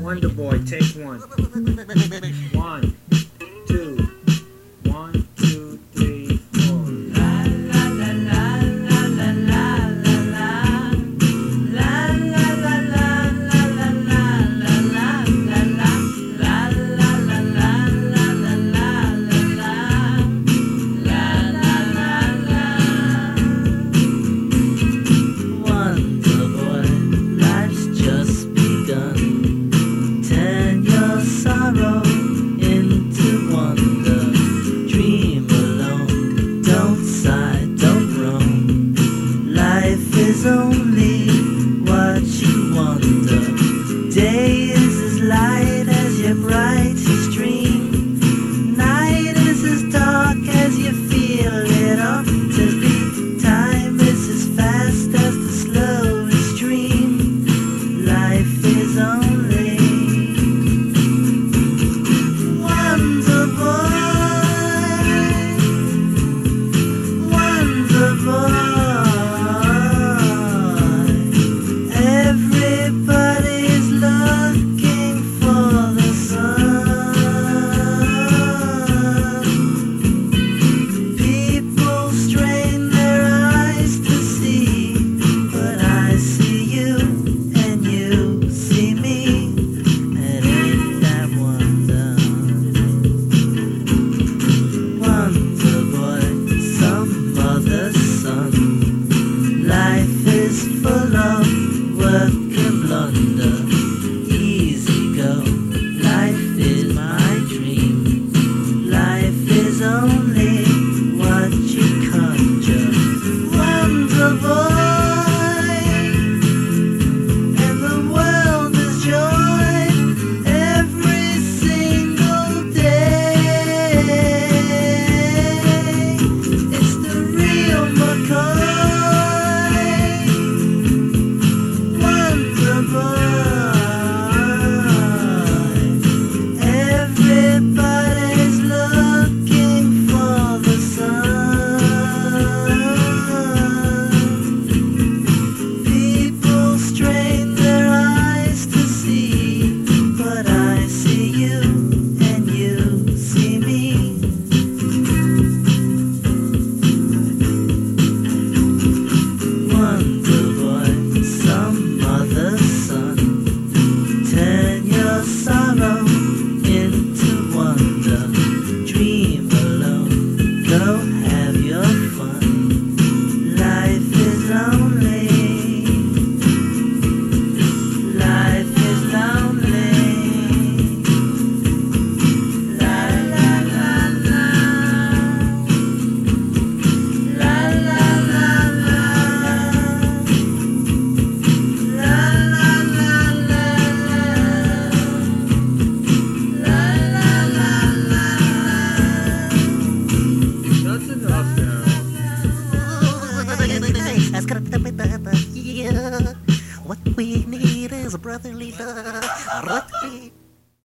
Wonder Boy, take one. 1, 2, 1, 2, 3, 4. Only what you wonder. Day is as light as your brightest dream. Night is as dark as you feel it ought to be. Time is as fast as the slowest dream. Life is only wonder boy, wonder boy. Everybody's looking for the sun. People strain their eyes to see, but I see you and you see me. And ain't that wonder? Wonder boy, some other son. Life is full of work and blunder. Easy go, life is my dream. Life is only what you conjure. Wonder boy, and the world is joy every single day. It's the real McCoy. Everybody's looking for the sun. People strain their eyes to see, but I see you and you see me. Wonder boy, some other son. Turn your sorrow into wonder. Dream alone, go have your fun. Life is lonely. Life is lonely. La la la la. La la la la. La la la la. That's enough now. What we need is a brotherly love.